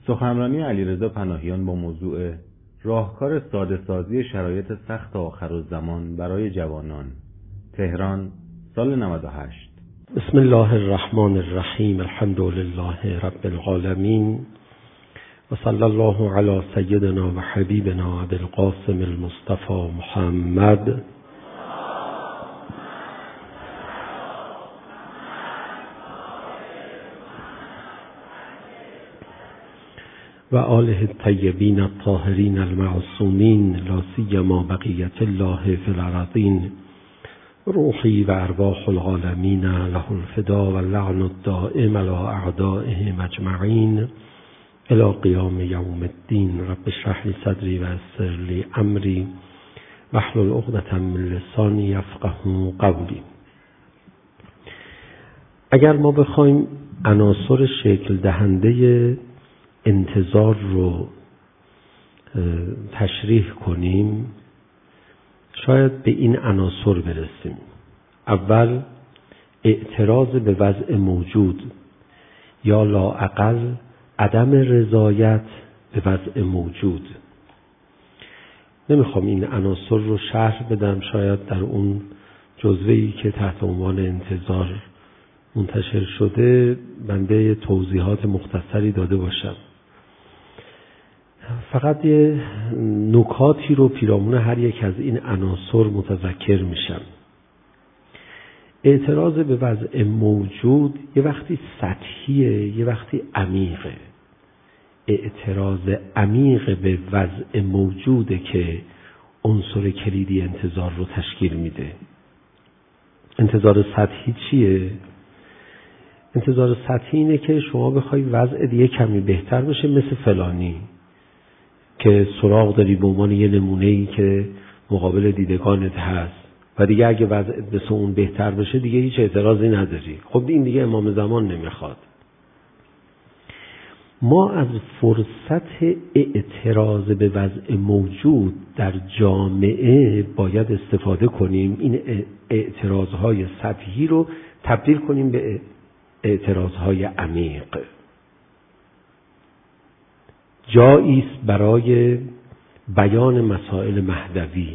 سخنرانی علیرضا پناهیان با موضوع راهکار ساده‌سازی شرایط سخت آخرالزمان برای جوانان، تهران، سال 98. بسم الله الرحمن الرحیم. الحمد لله رب العالمین و صلی الله علی سیدنا و حبیبنا ابی القاسم المصطفى محمد و آله الطیبین الطاهرین المعصومین لا سیما بقیة الله فی الارضین روحی و ارواح العالمین له الفدا و اللعن الدائم علی اعدائهم اجمعین الی قیام یوم الدین. رب اشرح لی صدری و یسر لی امری واحلل عقدة من لسانی یفقهوا قولی. اگر ما بخوایم عناصر شکل دهنده انتظار رو تشریح کنیم، شاید به این عناصر برسیم. اول، اعتراض به وضع موجود یا لااقل عدم رضایت به وضع موجود. نمیخوام این عناصر رو شرح بدم، شاید در اون جزوه‌ای که تحت عنوان انتظار منتشر شده بنده توضیحات مختصری داده باشم. فقط یه نکاتی رو پیرامون هر یک از این عناصر متذکر میشم. اعتراض به وضع موجود یه وقتی سطحیه، یه وقتی عمیقه. اعتراض عمیق به وضع موجوده که عنصر کلیدی انتظار رو تشکیل میده. انتظار سطحی چیه؟ انتظار سطحی اینه که شما بخوای وضع دیگه کمی بهتر بشه، مثل فلانی که سراغ داری به عنوان یه نمونه‌ای که مقابل دیدگانت هست و دیگه اگه وضع مثل اون بهتر بشه دیگه هیچ اعتراضی نداری. خب این دیگه امام زمان نمیخواد. ما از فرصت اعتراض به وضع موجود در جامعه باید استفاده کنیم. این اعتراضهای سطحی رو تبدیل کنیم به اعتراضهای عمیق. جایی است برای بیان مسائل مهدوی.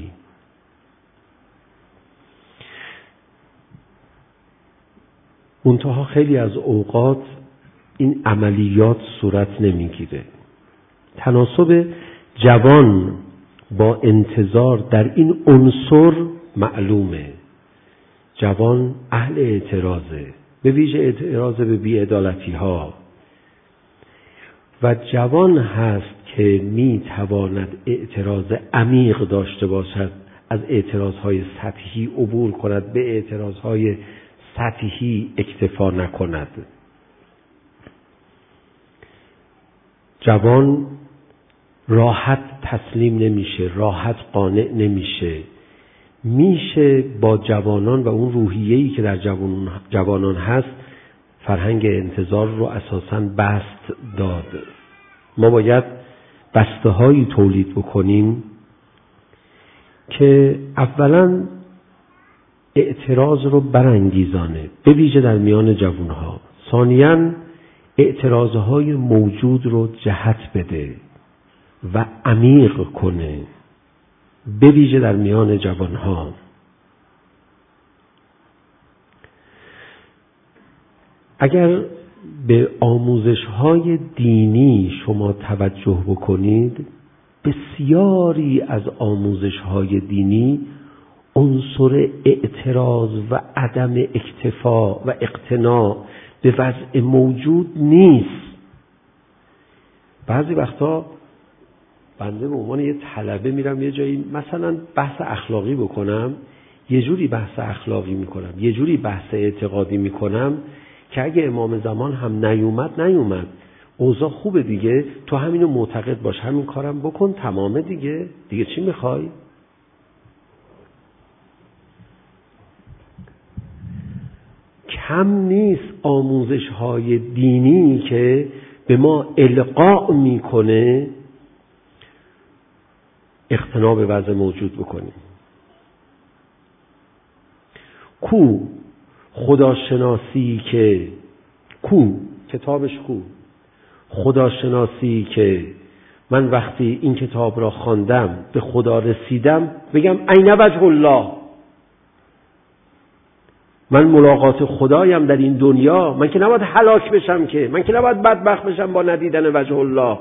منتها خیلی از اوقات این عملیات صورت نمیگیره. تناسب جوان با انتظار در این عنصر معلومه. جوان اهل اعتراضه، به ویژه اعتراض به بی‌عدالتی ها، و جوان هست که می تواند اعتراض عمیق داشته باشد، از اعتراضهای سطحی عبور کند، به اعتراضهای سطحی اکتفا نکند. جوان راحت تسلیم نمیشه، راحت قانع نمیشه. میشه با جوانان و اون روحیه‌ای که در جوانان هست فرهنگ انتظار رو اساساً بست داد. ما باید بسته‌هایی تولید بکنیم که اولاً اعتراض رو برانگیزانه، به ویژه در میان جوانها. ثانیاً اعتراضهای موجود رو جهت بده و عمیق کنه، به ویژه در میان جوانها. اگر به آموزش‌های دینی شما توجه بکنید، بسیاری از آموزش‌های دینی عنصر اعتراض و عدم اکتفا و اقتناع به وضع موجود نیست. بعضی وقتا بنده به عنوان یه طلبه میرم یه جایی مثلا بحث اخلاقی بکنم، یه جوری بحث اخلاقی میکنم، یه جوری بحث اعتقادی میکنم که اگه امام زمان هم نیومد اوضاع خوبه دیگه، تو همینو معتقد باش، همین کارم بکن، تمامه دیگه چی میخوای؟ کم نیست آموزش‌های دینی که به ما القاء میکنه اقتناع به وضع موجود بکنیم. خداشناسی که کتابش خداشناسی که من وقتی این کتاب را خواندم به خدا رسیدم بگم این وجه الله، من ملاقات خدایم در این دنیا، من که نباید هلاک بشم، که من که نباید بدبخت بشم با ندیدن وجه الله.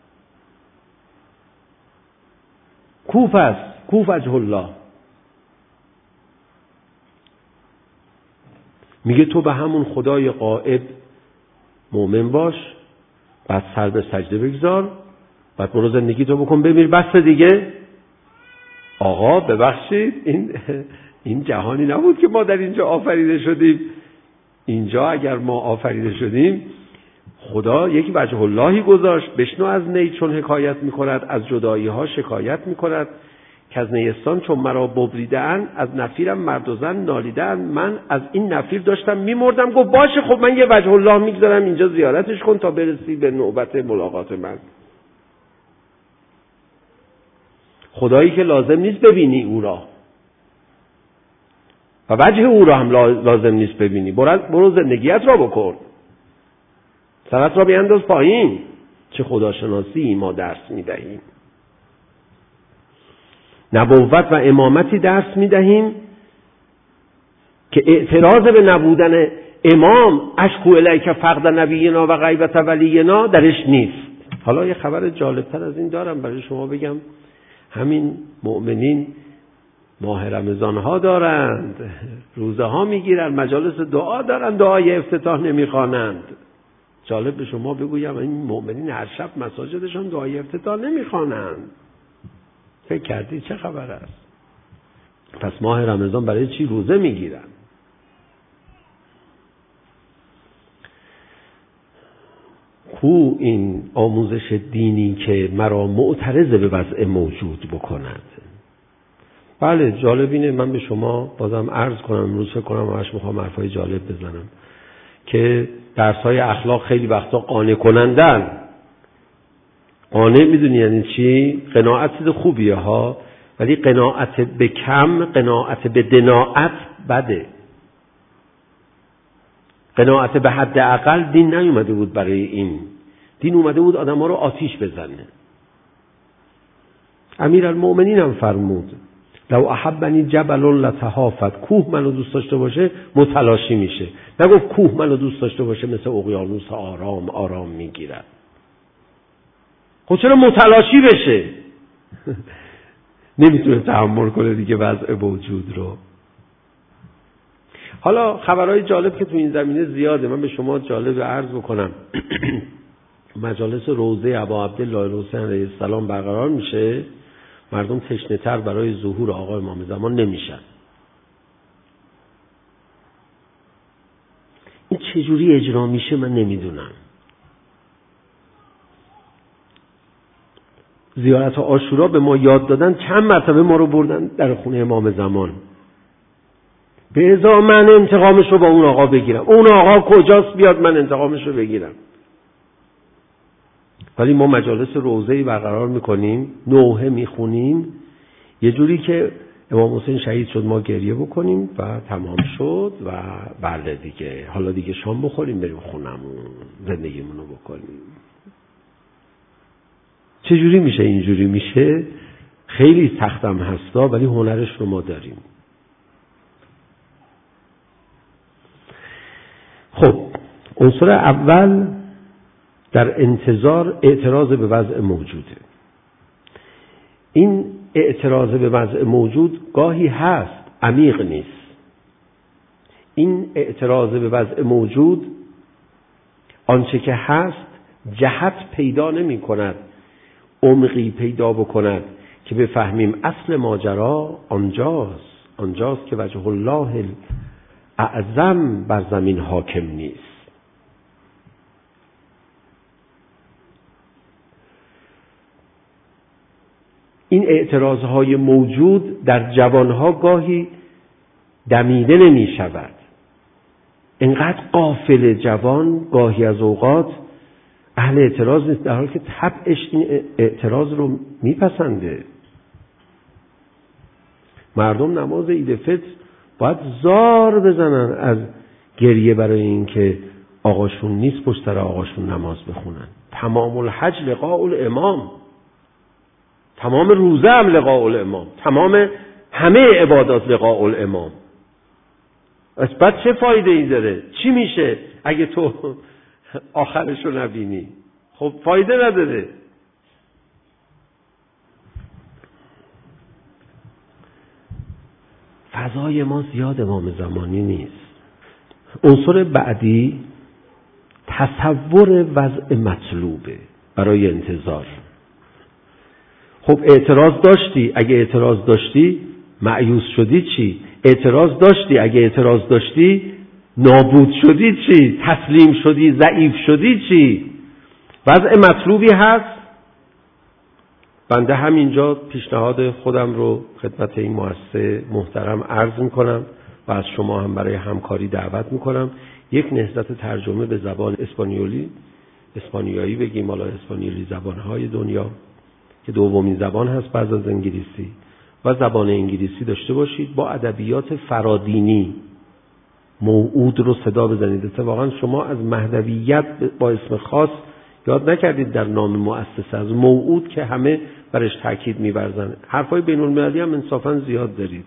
کوف است، کوف وجه الله. میگه تو به همون خدای غائب مؤمن باش، بعد سر به سجده بگذار، بعد برو زندگی تو بکن بمیر، بس دیگه. آقا ببخشید این جهانی نبود که ما در اینجا آفریده شدیم. اینجا اگر ما آفریده شدیم خدا یک وجه اللهی گذاشت. بشنو از نی چون حکایت میکند، از جدایی ها شکایت میکند، که از نیستان چون مرا ببریدن، از نفیرم مرد و زن نالیدن. من از این نفیر داشتم میمردم. گفت باشه خب من یه وجه الله میگذارم اینجا، زیارتش کن تا برسی به نوبت ملاقات من. خدایی که لازم نیست ببینی او را و وجه او را هم لازم نیست ببینی. برو زندگیت را بکن، سرت را بینداز پایین. چه خداشناسی ما درس میدهیم، نبوت و امامتی درس میدهیم که اعتراض به نبودن امام اشکو الیک فقد نبینا و غیبت ولینا درش نیست. حالا یه خبر جالبتر از این دارم برای شما بگم. همین مؤمنین ماه رمضان ها دارند، روزه ها میگیرند، مجالس دعا دارند، دعای افتتاح نمیخوانند. جالب به شما بگویم این مؤمنین هر شب مساجدشان دعای افتتاح نمیخوانند. فکر کردی چه خبر است؟ پس ماه رمضان برای چی روزه میگیرن؟ کو این آموزش دینی که مرا معترض به وضع موجود بکند؟ بله جالب اینه، من به شما بازم عرض کنم، امروز فکر کنم همش میخوام حرفای جالب بزنم که درس‌های اخلاق خیلی وقتا قانع کنندن. قانع میدونی یعنی چی؟ قناعت چیز خوبیه ها، ولی قناعت به کم، قناعت به دناعت بده. قناعت به حد اقل دین نیومده بود برای این. دین اومده بود آدم ها رو آتیش بزنه. امیرالمؤمنین هم فرمود لو احبنی جبل لتهافت، کوه منو دوست داشته باشه متلاشی میشه. نگفت کوه منو دوست داشته باشه مثل اقیانوس آرام آرام میگیرد. خب چرا متلاشی بشه؟ نمیتونه تحمل کنه دیگه وضع موجود رو. حالا خبرهای جالب که تو این زمینه زیاده، من به شما جالب عرض بکنم. مجالس روضه ابا عبدالله الحسین علیه السلام برقرار میشه، مردم تشنه‌تر برای ظهور آقا امام زمان نمیشن. این چجوری اجرا میشه من نمیدونم. زیارت عاشورا به ما یاد دادن، چند مرتبه ما رو بردن در خونه امام زمان. به ازا من انتقامش رو با اون آقا بگیرم. اون آقا کجاست بیاد من انتقامش رو بگیرم. ولی ما مجالس روضه‌ای برقرار میکنیم، نوحه میخونیم، یه جوری که امام حسین شهید شد ما گریه بکنیم و تمام شد و بله دیگه حالا دیگه شام بخوریم بریم خونمون زندگیمون رو بکنیم. چجوری میشه اینجوری میشه؟ خیلی سختم هستا ولی هنرش رو ما داریم. خب عنصر اول در انتظار اعتراض به وضع موجوده. این اعتراض به وضع موجود گاهی هست، عمیق نیست. این اعتراض به وضع موجود آنچه که هست جهت پیدا نمی کند، عمقی پیدا بکند که بفهمیم اصل ماجرا آنجاست که وجه الله اعظم بر زمین حاکم نیست. این اعتراضهای موجود در جوانها گاهی دمیده نمی شود. انقدر غافل جوان گاهی از اوقات اهل اعتراض نیست، در حالی که طبعش این اعتراض رو میپسنده. مردم نماز عید فطر باید زار بزنن از گریه برای این که آقاشون نیست پشت سر آقاشون نماز بخونن. تمام الحج لقاء الامام، تمام روزه هم لقاء الامام، تمام همه عبادات لقاء الامام. از بعد چه فایده ای داره؟ چی میشه اگه تو آخرشو نبینی؟ خب فایده نداره. فضای ما زیاد امام زمانی نیست. عنصر بعدی تصور وضع مطلوبه برای انتظار. خب اعتراض داشتی، اگه اعتراض داشتی مایوس شدی چی؟ اعتراض داشتی، اگه اعتراض داشتی نابود شدی چی؟ تسلیم شدی، ضعیف شدی چی؟ وضع مطلوبی هست. بنده همینجا پیشنهاد خودم رو خدمت این مؤسسه محترم عرض میکنم و از شما هم برای همکاری دعوت میکنم. یک نهضت ترجمه به زبان اسپانیایی بگیم، حالا اسپانیولی زبانهای دنیا که دومین زبان هست بعد از انگلیسی، و زبان انگلیسی داشته باشید با ادبیات فرادینی. موعود رو صدا بزنید. اتفاقا شما از مهدویت با اسم خاص یاد نکردید در نام مؤسسه، از موعود که همه برش تاکید می‌ورزن. حرفای بین المللی هم انصافا زیاد دارید.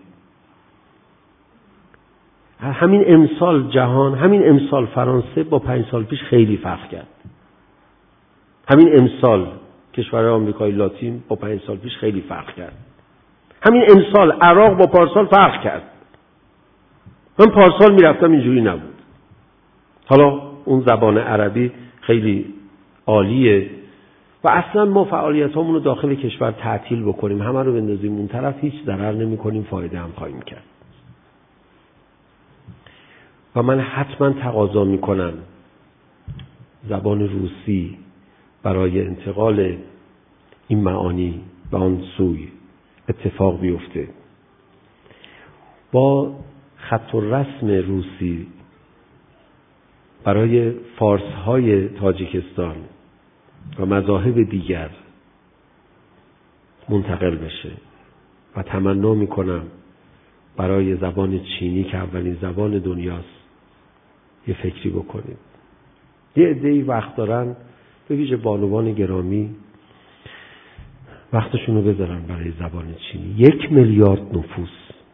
همین امسال جهان، همین امسال فرانسه با 5 سال پیش خیلی فرق کرد. همین امسال کشورهای آمریکای لاتین با 5 سال پیش خیلی فرق کرد. همین امسال عراق با پارسال فرق کرد. من پارسال میرفتم اینجوری نبود. حالا اون زبان عربی خیلی عالیه و اصلا ما فعالیتامون رو داخل کشور تعطیل بکنیم، همه رو بندازیم اون طرف، هیچ ضرر نمی‌کنیم، فایده هم خواهیم کرد. و من حتما تقاضا میکنم زبان روسی برای انتقال این معانی به آن سوی اتفاق بیفته. با خط و رسم روسی برای فارس‌های تاجیکستان و مذاهب دیگر منتقل بشه و تمنا میکنم برای زبان چینی که اولین زبان دنیاست یه فکری بکنید. یه عده‌ای وقت دارن، به ویژه بانوان گرامی، وقتشون رو بذارن برای زبان چینی. 1 میلیارد نفوس.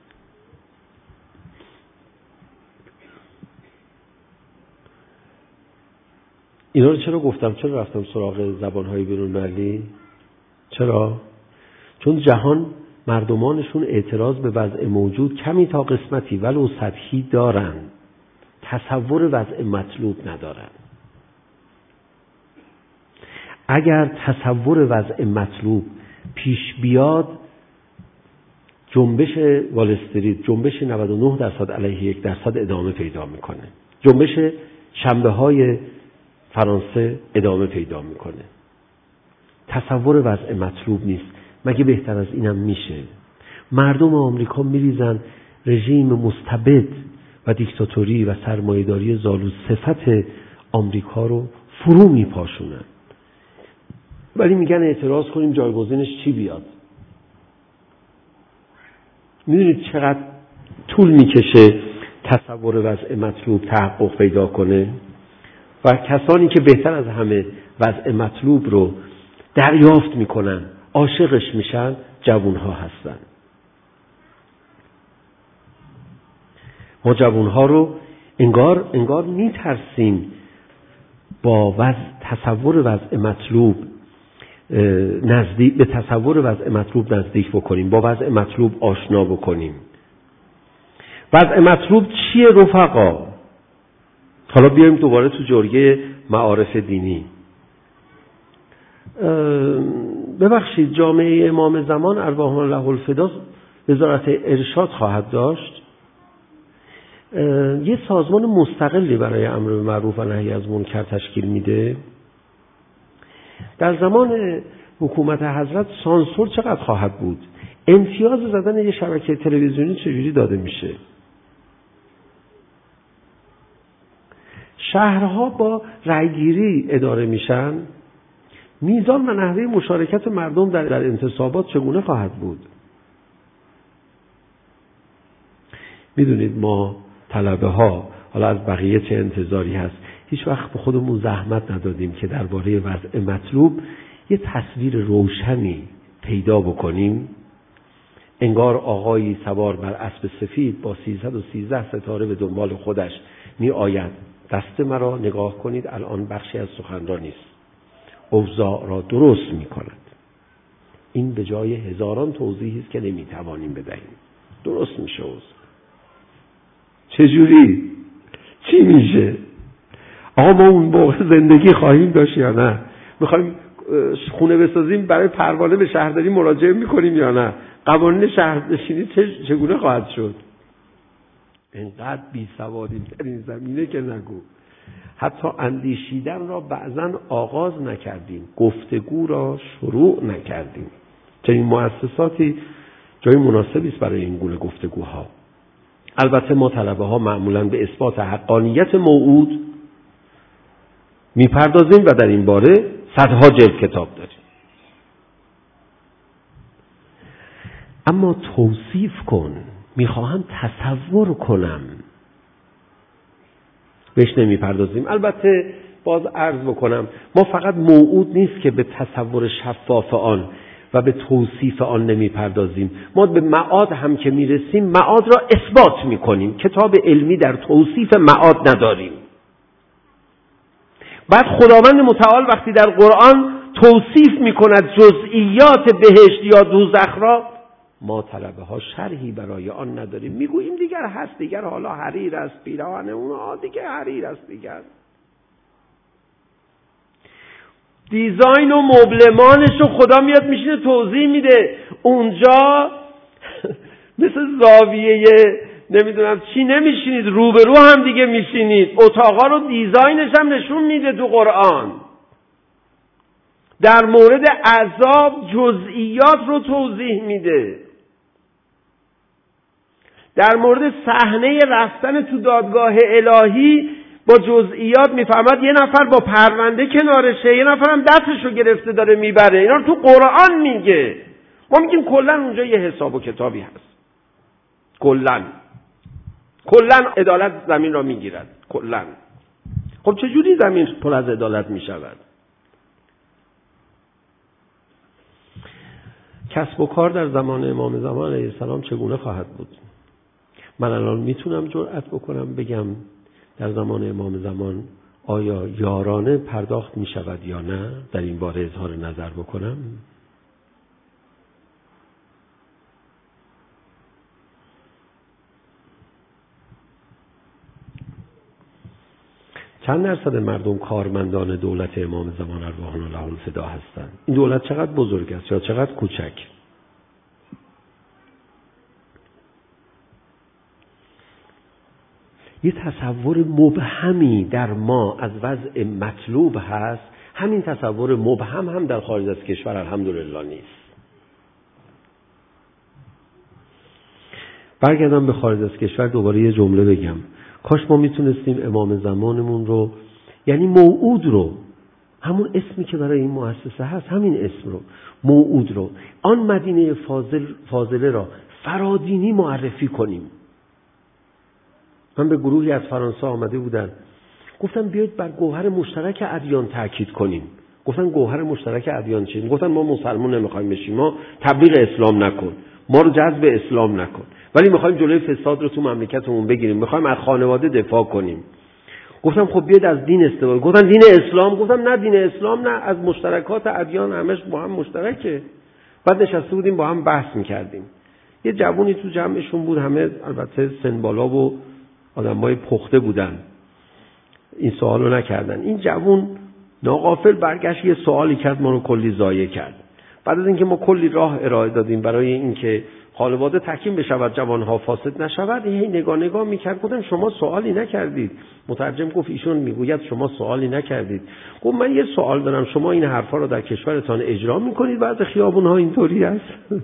اینا رو چرا گفتم؟ چرا رفتم سراغ زبان‌های بین‌المللی؟ چرا؟ چون جهان مردمانشون اعتراض به وضع موجود کمی تا قسمتی ولو سطحی دارن، تصور وضع مطلوب ندارن. اگر تصور وضع مطلوب پیش بیاد، جنبش وال استریت، جنبش 99% علیه 1% ادامه پیدا میکنه. جنبش شنبه‌های فرانسه ادامه پیدا میکنه. تصور وضع مطلوب نیست. مگه بهتر از اینم میشه؟ مردم آمریکا میریزن رژیم مستبد و دیکتاتوری و سرمایه‌داری زالو صفت آمریکا رو فرو میپاشونن، ولی میگن اعتراض کنیم جایگزینش چی بیاد. میدونید چقدر طول میکشه تصور وضع مطلوب تحقق پیدا کنه؟ و کسانی که بهتر از همه وضع مطلوب رو دریافت میکنن، عاشقش میشن، جوانها هستن. ما جوانها رو انگار میترسیم با تصور وضع مطلوب به تصور وضع مطلوب نزدیک بکنیم، با وضع مطلوب آشنا بکنیم. وضع مطلوب چیه رفقا؟ حالا بیایم دوباره تو جرگه معارف دینی. ببخشید، جامعه امام زمان ارواحهم الله الفدا وزارت ارشاد خواهد داشت. یه سازمان مستقلی برای امر به معروف و نهی از منکر تشکیل میده. در زمان حکومت حضرت سانسور چقدر خواهد بود؟ امتیاز زدن یه شبکه تلویزیونی چجوری داده میشه؟ شهرها با رأیگیری اداره میشن. میزان و نحوه مشارکت مردم در انتصابات چگونه خواهد بود؟ میدونید ما طلبه ها، حالا از بقیه چه انتظاری هست، هیچ وقت به خودمون زحمت ندادیم که درباره وضع مطلوب یه تصویر روشنی پیدا بکنیم. انگار آقایی سوار بر اسب سفید با 313 ستاره به دنبال خودش می آید. دست مرا نگاه کنید، الان بخشی از سخنرانی است. اوضاع را درست می کند. این به جای هزاران توضیحی است که نمی توانیم بدهیم. درست میشه اوضاع. چجوری؟ چی میشه؟ آقا ما اون موقع زندگی خواهیم داشت یا نه؟ میخوایم خونه بسازیم، برای پروانه به شهرداری مراجعه میکنیم یا نه؟ قوانین شهرنشینی چگونه خواهد شد؟ اینقدر بی سوادیم در این زمینه که نگو. حتی اندیشیدن را بعضا آغاز نکردیم، گفتگو را شروع نکردیم. چنین مؤسساتی جای مناسبی است برای این گونه گفتگوها. البته ما طلبه ها معمولا به اثبات حقانیت موعود میپردازیم و در این باره صدها جلد کتاب داریم. اما توصیف کن، میخواهم تصور کنم، بهش نمیپردازیم. البته باز عرض بکنم ما فقط موعود نیست که به تصور شفاف آن و به توصیف آن نمیپردازیم، ما به معاد هم که میرسیم معاد را اثبات میکنیم. کتاب علمی در توصیف معاد نداریم. بعد خداوند متعال وقتی در قرآن توصیف میکند جزئیات بهشت یا دوزخ را، ما طلبه ها شرحی برای آن نداریم. میگوییم دیگر هست، دیگر حالا حریر است، پیراهن اونها دیگه حریر است، دیگر دیزاین و مبلمانش رو خدا میاد میشینه توضیح میده. اونجا مثل زاویه نمیدونم چی نمیشینید، روبرو هم دیگه میشینید. اتاقا رو دیزاینش هم نشون میده تو قرآن. در مورد عذاب جزئیات رو توضیح میده. در مورد صحنه رفتن تو دادگاه الهی با جزئیات میفهمد. یه نفر با پرونده کنارشه، یه نفر هم دستشو گرفته داره میبره. اینا رو تو قرآن میگه. ما میگیم کلا اونجا یه حساب و کتابی هست. کلا عدالت زمین را میگیرد. کلا خب چجوری زمین پر از عدالت میشود؟ کسب و کار در زمان امام زمان علیه السلام چگونه خواهد بود؟ من الان میتونم جرأت بکنم بگم در زمان امام زمان آیا یارانه پرداخت میشود یا نه؟ در این باره اظهار نظر بکنم. چند درصد مردم کارمندان دولت امام زمان ارواحنا لهم الفدا هستند؟ این دولت چقدر بزرگ است یا چقدر کوچک؟ یه تصور مبهمی در ما از وضع مطلوب هست. همین تصور مبهم هم در خارج از کشور الحمدلله نیست. برگردم به خارج از کشور دوباره یه جمله بگم. کاش ما میتونستیم امام زمانمون رو، یعنی موعود رو، همون اسمی که برای این مؤسسه هست، همین اسم رو، موعود رو، آن مدینه فاضله را فرادینی معرفی کنیم. من به گروهی از فرانسه آمده بودن، گفتم بیایید بر گوهر مشترک ادیان تاکید کنیم. گفتن گوهر مشترک ادیان چیه؟ گفتن ما مسلمان نمیخوایم بشیم، ما تبلیغ اسلام نکن، ما رو جذب اسلام نکن، ولی میخوایم جلوی فساد رو تو مملکتمون بگیریم، میخوایم از خانواده دفاع کنیم. گفتم خب بیاید از دین استفاده. گفتن دین اسلام. گفتم نه دین اسلام نه، از مشترکات ادیان همش با هم مشترکه. بعد نشسته بودیم با هم بحث میکردیم. یه جوونی تو جمعشون بود، همه البته سن بالا و آدمای پخته بودن، این سوالو نکردن. این جوون ناغافل برگشت یه سوالی کرد، ما رو کلی ضایع کرد. بعد از اینکه ما کلی راه ارائه دادیم برای اینکه خانواده تحکیم بشود، جوانها فاسد نشود، این نگاه میکرد. گفتم شما سوالی نکردید. مترجم گفت ایشون میگوید شما سوالی نکردید. گفت من یه سوال دارم، شما این حرفا رو در کشورتان اجرا میکنید؟ بعد خیابونها اینطوری است.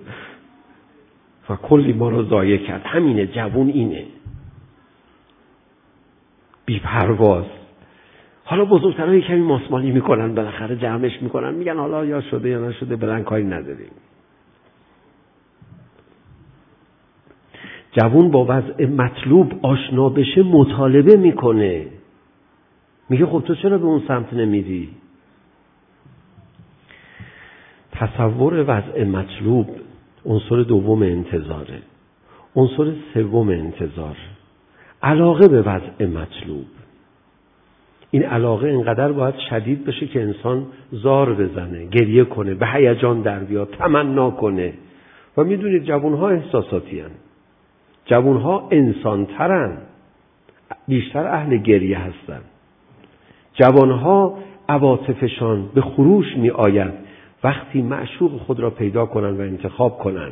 و کلی ما رو ضایع کرد. همینه، جوون اینه، بی پرواز. حالا بزرگترها کمی ماسمالی میکنن، بالاخره جمعش میکنن، میگن حالا یا شده یا نشده بلند کاری نداریم. جوون با وضع مطلوب آشنا بشه مطالبه میکنه. میگه خب تو چرا به اون سمت نمیری؟ تصور وضع مطلوب عنصر دوم انتظاره. عنصر سوم انتظار علاقه به وضع مطلوب. این علاقه اینقدر باید شدید بشه که انسان زار بزنه، گریه کنه، به هیجان در بیاد، تمنا کنه. و میدونید جوانها احساساتی هستند. جوانها انسان‌ترن، بیشتر اهل گریه هستن. جوانها عواطفشان به خروش می آید وقتی معشوق خود را پیدا کنن و انتخاب کنن.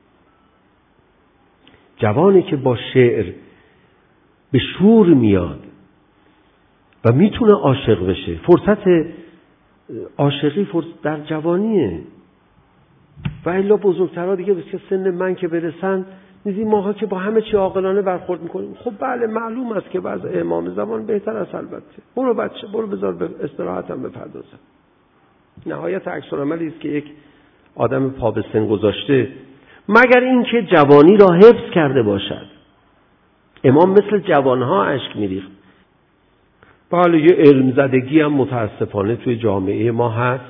جوانی که با شعر به شور میاد و میتونه عاشق بشه، فرصت عاشقی در جوانیه. و الا بزرگترها دیگه به سن من که برسن، می‌بینی ماها که با همه چی عاقلانه برخورد میکنیم. خب بله معلوم است که وضع امام زمان بهتر است. البته برو بچه، برو بذار به استراحتم بپردازم. نهایت عکس‌العملی است که یک آدم پا به سن گذاشته، مگر اینکه جوانی را حفظ کرده باشد. امام مثل جوانها اشک میریخت. بله یه علم زدگی هم متاسفانه توی جامعه ما هست.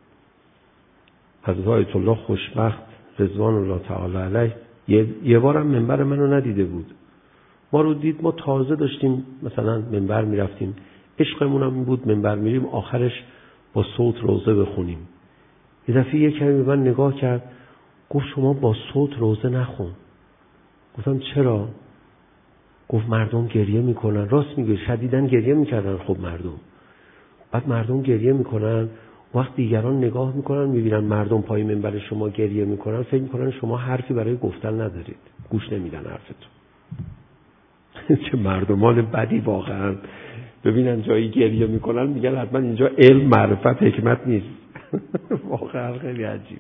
حضرت آیت الله خوشبخت رضوان الله تعالی علیه یه بارم منبر منو ندیده بود. ما رو دید، ما تازه داشتیم مثلا منبر میرفتیم، عشقمون هم این بود منبر میریم آخرش با صوت روزه بخونیم. یه دفعه یه کمی به من نگاه کرد، گفت شما با صوت روزه نخون. گفتم چرا؟ گفت مردم گریه میکنن. راست میگه، شدیداً گریه میکردن. خب مردم، بعد مردم گریه میکنن، وقت دیگران نگاه میکنن میبینن مردم پای منبر شما گریه میکنن، فکر میکنن شما حرفی برای گفتن ندارید، گوش نمیدن حرفتون. چه مردمان بدی واقعا. ببینن جایی گریه میکنن میگن حتما اینجا علم، معرفت، حکمت نیست. واقعا خیلی عجیب.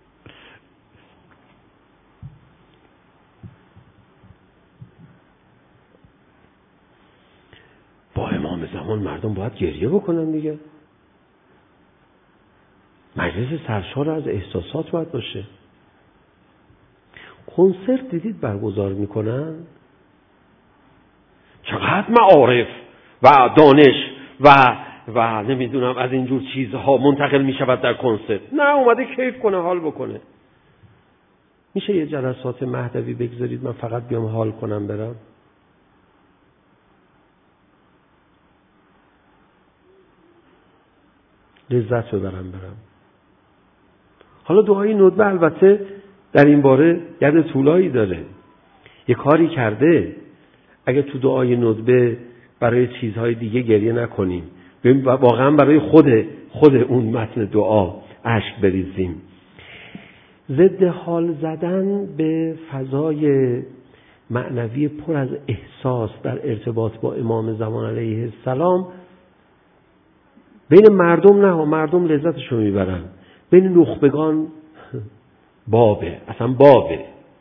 با امام زمان مردم باید گریه بکنن دیگه. مجلس سرشار از احساسات باید باشه. کنسرت دیدید برگزار میکنن، چقدر معارف و دانش و نمیدونم از اینجور چیزها منتقل میشود در کنسرت. نه، اومده کیف کنه، حال بکنه. میشه یه جلسات مهدوی بگذارید من فقط بیام حال کنم برم؟ لذت ببرم برم. حالا دعای ندبه البته در این باره ید طولایی داره. یه کاری کرده، اگه تو دعای ندبه برای چیزهای دیگه گریه نکنیم، واقعا برای خود اون متن دعا اشک بریزیم. ضد حال زدن به فضای معنوی پر از احساس در ارتباط با امام زمان علیه السلام بین مردم، نه مردم لذتشو میبرن، بین نخبگان بابه، اصلا بابه.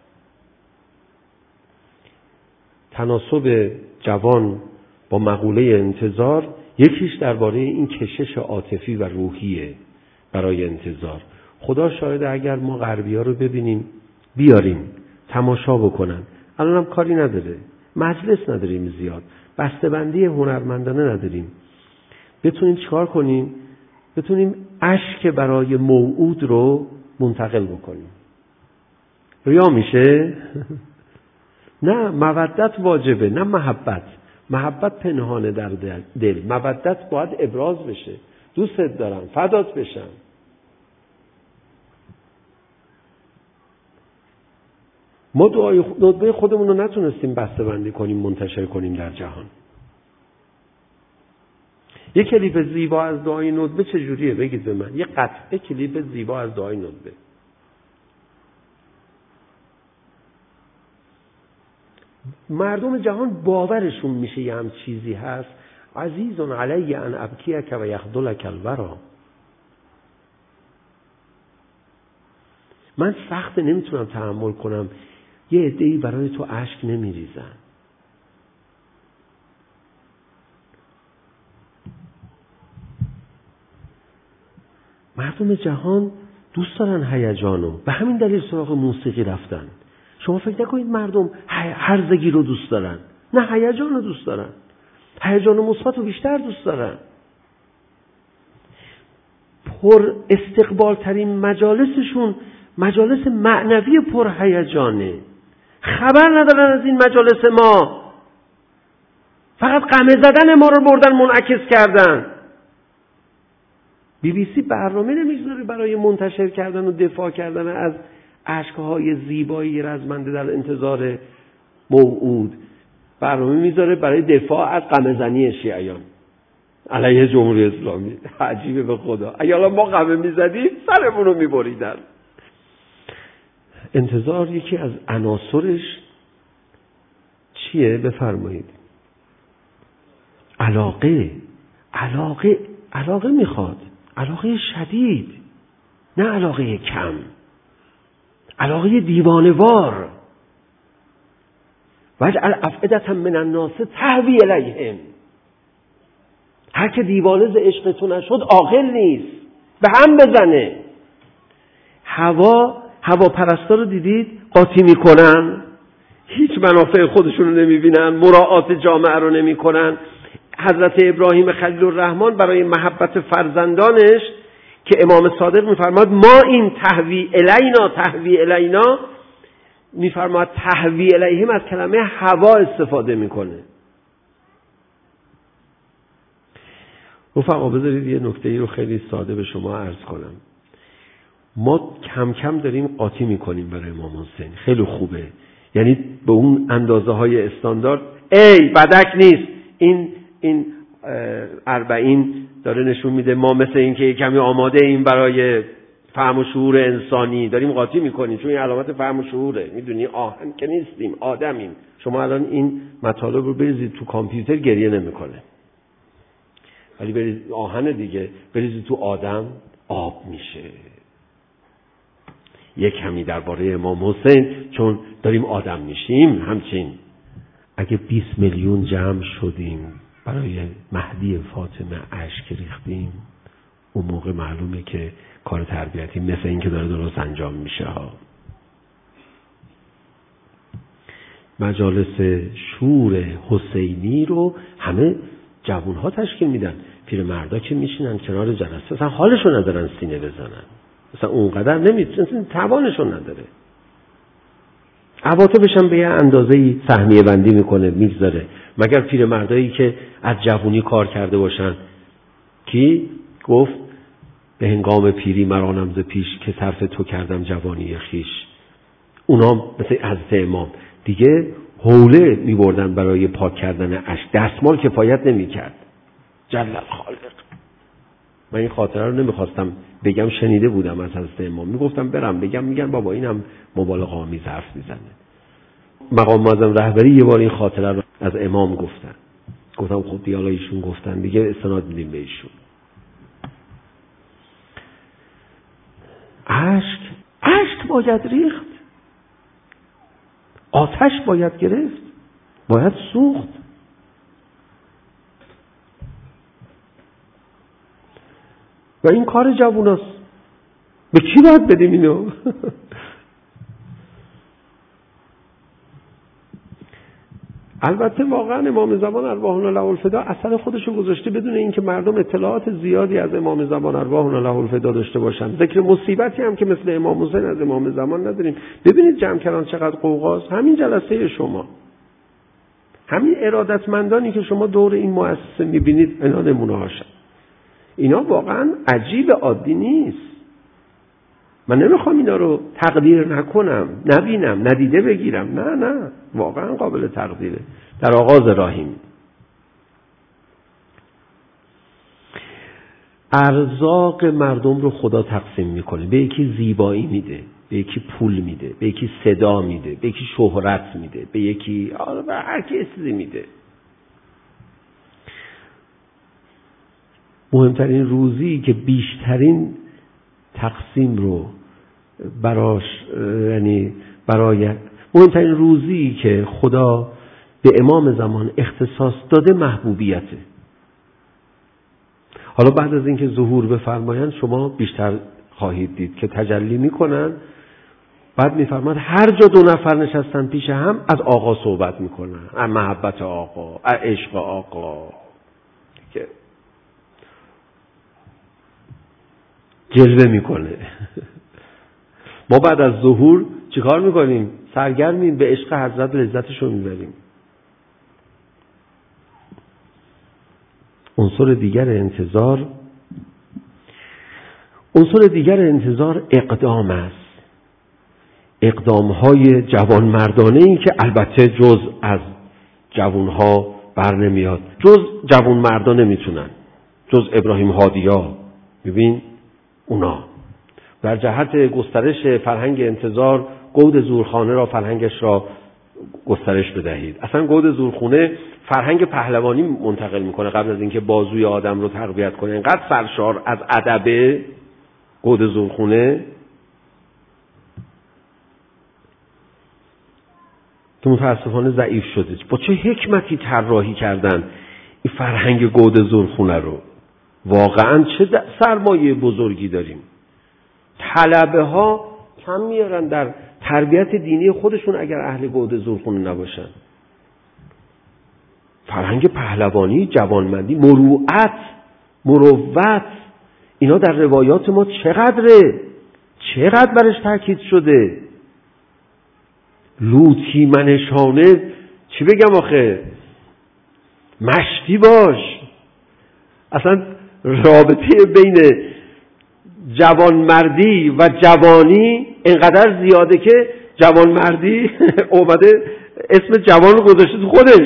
تناسب جوان با مقوله انتظار، یکیش درباره این کشش عاطفی و روحیه برای انتظار. خدا شاهده اگر ما غربی‌ها رو ببینیم بیاریم تماشا بکنن، الان هم کاری نداره، مجلس نداریم زیاد، بسته‌بندی هنرمندانه نداریم، بتونیم چیکار کنیم؟ بتونیم اشک برای موعود رو منتقل بکنیم. ریا میشه؟ نه، مودت واجبه، نه محبت. محبت پنهانه در دل، مودت باید ابراز بشه. دوستت دارم، فدات بشم. ما دعای ندبه خودمون رو نتونستیم بسته‌بندی کنیم، منتشر کنیم در جهان. یک کلیپ زیبا از دعای ندبه چجوریه؟ بگید به من. یک قطعه کلیپ زیبا از دعای ندبه. مردم جهان باورشون میشه یه هم چیزی هست، عزیز علی ان ابکیک و یخذلک الورا. من سخت نمیتونم تحمل کنم یه عده‌ای برای تو اشک نمیریزن. مردم جهان دوست دارن هیجانو، به همین دلیل سراغ موسیقی رفتن. شما فکر نکنید مردم هرزگی رو دوست دارن، نه، هیجان رو دوست دارن. هیجان مثبت رو بیشتر دوست دارن. پر استقبال ترین مجالسشون مجالس معنوی پر هیجانه. خبر ندارن از این مجالس ما، فقط قمه زدن ما رو بردن منعکس کردن. BBC برنامه نمیذاره برای منتشر کردن و دفاع کردن از اشک‌های زیبایی رزمنده در انتظار موعود. برنامه میذاره برای دفاع از قمه زنی شیعیان علیه جمهوری اسلامی. عجیبه به خدا. اگه الان ما قمه میزدیم سرمون رو میبریدن. انتظار یکی از عناصرش چیه؟ بفرمایید. علاقه میخواد. علاقه شدید، نه علاقه کم. علاقه دیوانه‌وار. واجعل افئدة من الناس تهوی الیهم. هر که دیوانه ز عشق تو نشد عاقل نیست، به هم بزنه. هواپرستا رو دیدید قاطی میکنن، هیچ منافع خودشون رو نمیبینن، مراعات جامعه رو نمیکنن. حضرت ابراهیم خلیل الرحمن برای محبت فرزندانش که امام صادق میفرماد ما این تهوی الینا میفرماد تهوی الیهم از کلمه هوا استفاده میکنه. رفقا بذارید یه نکته‌ای رو خیلی ساده به شما عرض کنم. ما کم کم داریم قاطی میکنیم برای امام حسین. خیلی خوبه، یعنی به اون اندازه های استاندارد بدک نیست. این 40 داره نشون میده ما مثل این که کمی آماده ایم برای فهم و شعور انسانی، داریم قاطی میکنیم چون این علامت فهم و شعوره. میدونی آهن که نیستیم، آدمیم. شما الان این مطالب رو بریزید تو کامپیوتر گریه نمیکنه، ولی بریزید آهن دیگه، بریزید تو آدم آب میشه. یک کمی درباره امام حسین چون داریم آدم میشیم. همچنین اگه 20 میلیون جمع شدیم برای مهدی فاطمه اشک ریختیم، اون موقع معلومه که کار تربیتی مثل این که داره درست انجام میشه ها. مجالس شور حسینی رو همه جوانها تشکیل میدن. پیرمردا که میشینن کنار جلسه مثلا حالشون ندارن سینه بزنن، مثلا اونقدر نمیتونن، توانشون نداره. عواطفش هم به یه اندازه‌ای سهمیه بندی میکنه، میگذاره. مگر پیرمردایی که از جوانی کار کرده باشن. کی گفت به هنگام پیری مرانم ز پیش که صرف تو کردم جوانی خیش. اونا مثل حضرت امام دیگه حوله میبردن برای پاک کردن اشک، دستمال کفایت نمیکرد. جل الخالق. من این خاطره رو نمیخواستم بگم، شنیده بودم از حضرت امام، میگفتم برم بگم، میگن بابا اینم مبالغه آمیز حرف میزنه. مقام معظم رهبری یه بار این خاطره رو از امام گفتن. گفتم خب دیگه ایشون گفتن دیگه استناد میدیم به ایشون. اشک باید ریخت، آتش باید گرفت، باید سوخت. و این کار جووناست. به کی باید بدیم اینو؟ البته واقعا امام زمان ارواحنا له الفدا اثر خودش رو گذاشته بدون اینکه مردم اطلاعات زیادی از امام زمان ارواحنا له الفدا داشته باشن. ذکر مصیبتی هم که مثل امام حسین از امام زمان نداریم. ببینید جمع کردن چقدر قوقاست. همین جلسه شما، همین ارادتمندانی که شما دور این مؤسسه میبینید، اینا نمونه هاشن. اینا واقعا عجیب، عادی نیست. من نمیخوام اینا رو تقدیر نکنم، نبینم، ندیده بگیرم. نه واقعا قابل تقدیره. در آغاز راهیم. ارزاق مردم رو خدا تقسیم میکنه. به یکی زیبایی میده، به یکی پول میده، به یکی صدا میده، به یکی شهرت میده، به یکی به هر کی چیزی میده. مهمترین روزی که بیشترین تقسیم رو برای مهمترین روزی که خدا به امام زمان اختصاص داده محبوبیته. حالا بعد از اینکه ظهور بفرمایند شما بیشتر خواهید دید که تجلی میکنن. بعد میفرماد هر جا دو نفر نشستن پیش هم از آقا صحبت میکنن، از محبت آقا، از عشق آقا، که جلوه میکنه. ما بعد از ظهور چیکار میکنیم؟ سرگرمیم به عشق حضرت، لذتشو میبریم. عنصر دیگر انتظار اقدام است. اقدام‌های جوانمردانه‌ای که البته جز از جوانها بر نمیاد، جز جوانمردان نمیتونن، جز ابراهیم هادی‌ها. ببین اونا در جهت گسترش فرهنگ انتظار گود زورخانه را، فرهنگش را گسترش بدهید. اصلا گود زورخونه فرهنگ پهلوانی منتقل میکنه قبل از اینکه بازوی آدم رو تقویت کنه. اینقدر سرشار از ادب گود زورخونه که متاسفانه ضعیف شده. با چه حکمتی طراحی کردن این فرهنگ گود زورخونه رو. واقعا چه سرمایه بزرگی داریم. طلبه ها کم میارن در تربیت دینی خودشون اگر اهل گود زورخونه نباشن. فرهنگ پهلوانی، جوانمردی، مروت، اینا در روایات ما چقدر برش تاکید شده. لوطی منشانه چی بگم آخه، مشتی باش. اصلا رابطه بین جوانمردی و جوانی اینقدر زیاده که جوانمردی اومده اسم جوان رو گذاشته تو خودش.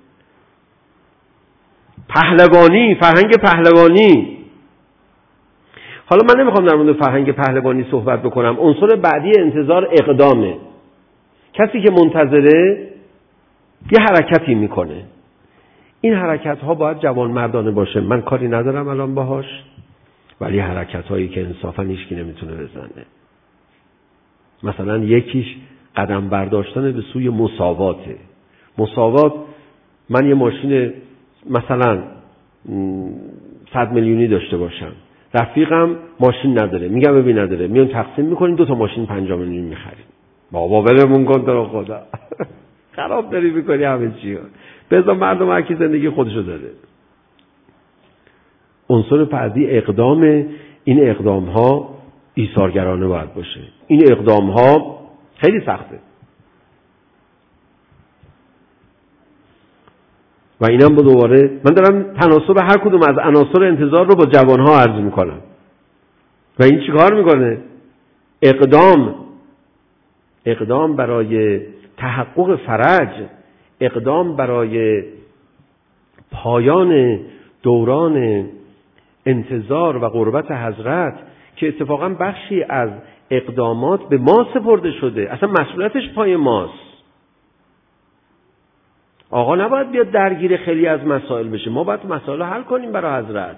پهلوانی، فرهنگ پهلوانی. حالا من نمیخوام در مورد فرهنگ پهلوانی صحبت بکنم. عنصر بعدی انتظار اقدامه. کسی که منتظره یه حرکتی میکنه. این حرکت ها باید جوانمردانه باشه. من کاری ندارم الان باهاش، ولی حرکت هایی که انصافا هیچکی نمیتونه بزنه. مثلا یکیش قدم برداشتن به سوی مساواته. مساوات، من یه ماشین مثلا 100 میلیونی داشته باشم، رفیقم ماشین نداره، میگم ببین نداره، میون تقسیم میکنیم 2 تا ماشین 5 میلیون میخریم. بابا ولمون کن تو رو خدا. خراب داری میکنی همه چی. بذار مردم هر کی زندگی خودشو داره. عنصر بعدی اقدام. این اقدام ها ایثارگرانه باید باشه. این اقدام ها خیلی سخته و اینم با دوباره من دارم تناسب هر کدوم از عناصر انتظار رو با جوانها عرض میکنم. و این چیکار میکنه؟ اقدام برای تحقق فرج، اقدام برای پایان دوران انتظار و قربت حضرت که اتفاقا بخشی از اقدامات به ما سپرده شده. اصلا مسئولیتش پای ماست. آقا نباید بیاد درگیر خیلی از مسائل بشه. ما باید مسائل رو حل کنیم برای حضرت.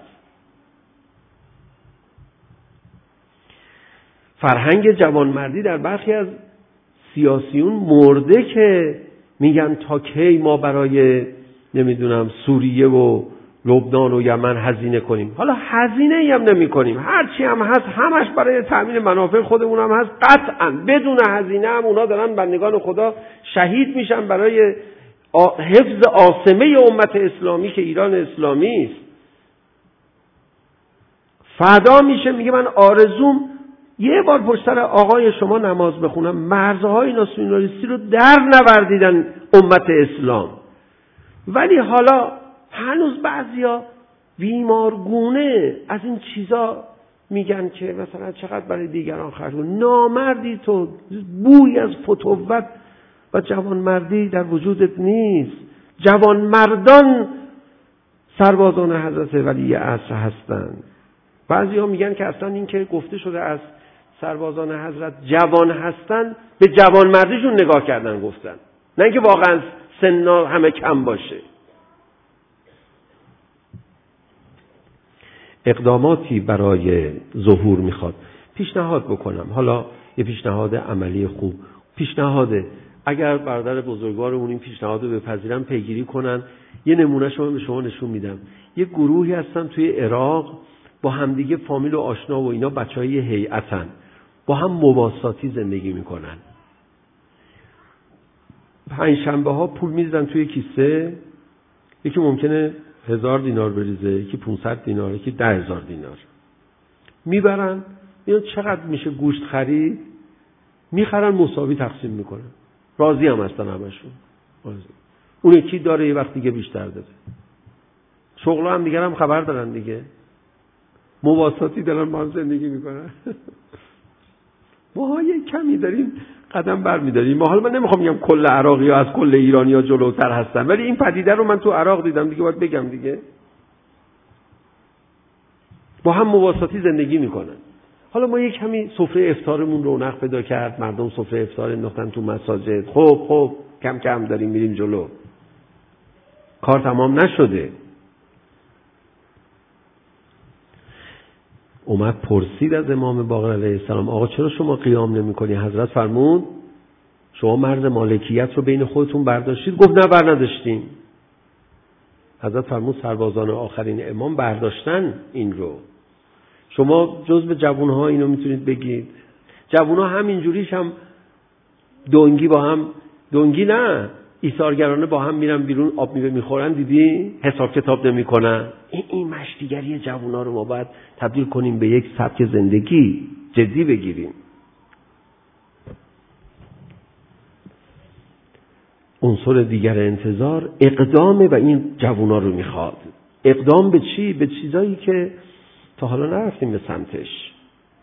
فرهنگ جوانمردی در برخی از سیاسیون مرده که میگن تا کی ما برای نمیدونم سوریه و لبنان و یمن هزینه کنیم. حالا هزینه ای هم نمی کنیم، هرچی هم هست همش برای تامین منافع خودمون هم هست. قطعا بدون هزینه هم اونا دارن بندگان خدا شهید میشن برای حفظ عاصمه امت اسلامی که ایران اسلامی است. فدا میشه، میگه من آرزوم یه بار پشت سر آقای شما نماز بخونم. مرزهای ناسیونالیستی رو در نوردیدن امت اسلام، ولی حالا هنوز بعضیا بیمارگونه از این چیزا میگن که مثلا چقدر برای دیگران خرج کنی. نامردی تو، بوی از فتوت و جوانمردی در وجودت نیست. جوانمردان سربازان حضرت ولی عصر هستند. بعضیا میگن که اصلا این که گفته شده از سربازان حضرت جوان هستن، به جوانمردیشون نگاه کردن گفتن، نه اینکه واقعا سن‌ها همه کم باشه. اقداماتی برای ظهور میخواد. پیشنهاد بکنم، حالا یه پیشنهاد عملی خوب، پیشنهاده اگر برادر بزرگوارمون این پیشنهاد رو بپذیرن پیگیری کنن. یه نمونه شما به شما نشون میدم. یه گروهی هستن توی عراق با همدیگه فامیل و آشنا و اینا، بچهای هیئتن. با هم مواساتی زندگی میکنن. پنجشنبه ها پول میزدن توی کیسه، یکی ممکنه 1000 دینار بریزه، یکی 500 دینار، یکی 10,000 دینار. میبرن میان چقدر میشه گوشت خرید، میخرن مساوی تقسیم میکنن. راضی هم هستن همشون. اون یکی داره یه وقت دیگه بیشتر داره. شغل هم دیگر هم خبر دارن دیگه. مواساتی دارن با هم زندگی میکنن. ما یه کمی داریم قدم برمی‌داریم. ما حالا من نمیخوام بگم کل عراقی ها از کل ایرانی ها جلوتر هستن، ولی این پدیده رو من تو عراق دیدم دیگه، باید بگم دیگه. با هم مواساتی زندگی میکنن. حالا ما یک کمی سفره افطارمون رونق پیدا کرد، مردم سفره افطار انداختن تو مساجد. خب کم کم داریم میریم جلو. کار تمام نشده. اومد پرسید از امام باقر علیه السلام: آقا چرا شما قیام نمی‌کنی؟ حضرت فرمود: شما مرز مالکیت رو بین خودتون برداشتید؟ گفت نه، بر نداشتیم. حضرت فرمود سربازان آخرین امام برداشتن این رو. شما جزو جوان‌ها اینو میتونید بگید. جوان‌ها همینجوریش هم دونگی با هم، دونگی نه، ایثارگرانه با هم میرن بیرون آب میوه میخورن، دیدی؟ حساب کتاب نمیکنن. این مشتیگری جوونا رو ما باید تبدیل کنیم به یک سبک زندگی جدی بگیریم. عنصر دیگر انتظار اقدامه و این جوونا رو میخواد. اقدام به چی؟ به چیزایی که تا حالا نرفتیم به سمتش.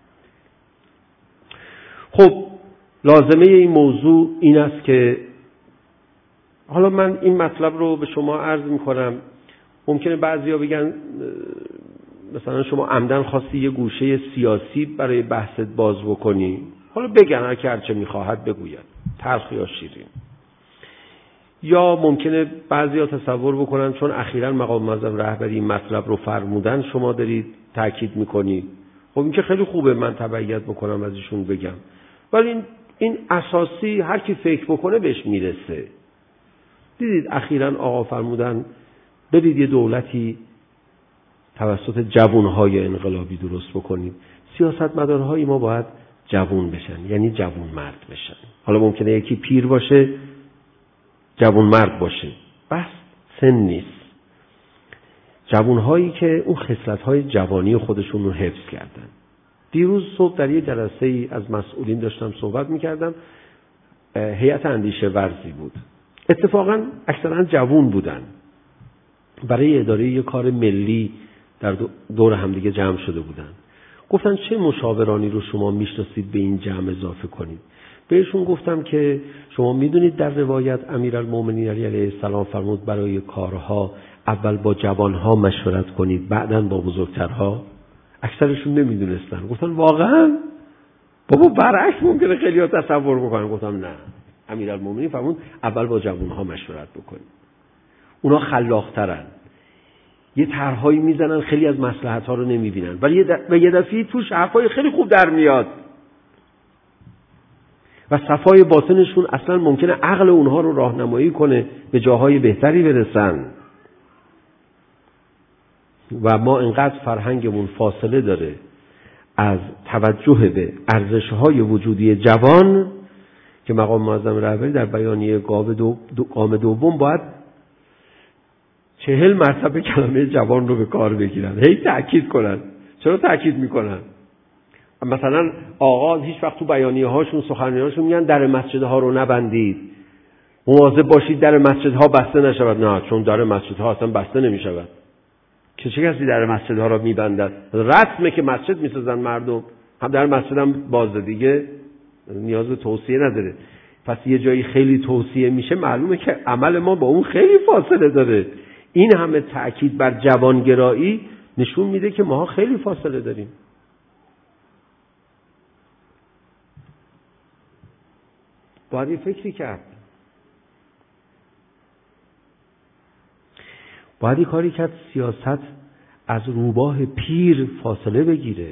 خب لازمه این موضوع این است که حالا من این مطلب رو به شما عرض میکنم. ممکنه بعضیا بگن مثلا شما عمدن خواستی یه گوشه سیاسی برای بحثت باز بکنی. حالا بگن هر که هرچه میخواهد بگوید، تلخ یا شیرین. یا ممکنه بعضیا تصور بکنن چون اخیراً مقام معظم رهبری این مطلب رو فرمودن شما دارید تاکید میکنید. خب این که خیلی خوبه، من تبعیت بکنم از ایشون بگم، ولی این اساسی هر کی فکر بکنه بهش میرسه. دیدید اخیراً آقا فرمودن برید یه دولتی توسط جوانهای انقلابی درست بکنید. سیاستمدارهای ما باید جوان بشن، یعنی جوان مرد بشن. حالا ممکنه یکی پیر باشه جوان مرد باشه، بس سن نیست. جوانهایی که اون خصلت‌های جوانی خودشون رو حفظ کردن. دیروز صبح در یه جلسه‌ای از مسئولین داشتم صحبت می‌کردم، هیئت اندیشه ورزی بود. اتفاقاً اکثرا جوان بودن. برای اداره یک کار ملی در دور همدیگه جمع شده بودن. گفتن چه مشاورانی رو شما میشناسید به این جمع اضافه کنید؟ بهشون گفتم که شما میدونید در روایت امیرالمومنین علیه السلام فرمود برای کارها اول با جوانها مشورت کنید بعداً با بزرگترها. اکثرشون نمیدونستن. گفتن واقعا؟ بابا برعکس ممکنه خیلی‌ها تصور بکنن. گفتم نه، امیرالمومنین فرمود اول با جوانها مشورت بکنید. اونا خلاق‌ترن، یه طرحهایی میزنن خیلی از مصلحت‌ها رو نمیبینن، ولی یه دفعه توش حرفای خیلی خوب در میاد و صفای باطنشون اصلا ممکنه عقل اونها رو راهنمایی کنه به جاهای بهتری برسن. و ما اینقدر فرهنگمون فاصله داره از توجه به ارزش‌های وجودی جوان که مقام معظم رهبری در بیانیه گام دوم باید 40 مرتبه کلمه جوان رو به کار بگیرن، هی تأکید کنن. چرا تأکید میکنن؟ مثلا آقا هیچ وقت تو بیانیه هاشون سخنرانی‌هاشون میگن در مسجدها رو نبندید، مواظب باشید در مسجدها بسته نشود. نه، چون در مسجدها اصلا بسته نمیشود. که چه کسی در مسجدها رو میبندد؟ رسمه که مسجد میسازن مردم، هم در مسجد هم باز دیگه نیاز به توصیه نداره. پس یه جایی خیلی توصیه میشه، معلومه که عمل ما با اون خیلی فاصله داره. این همه تأکید بر جوانگرایی نشون میده که ما خیلی فاصله داریم. باید یه فکری کرد، باید یه کاری کرد سیاست از روباه پیر فاصله بگیره.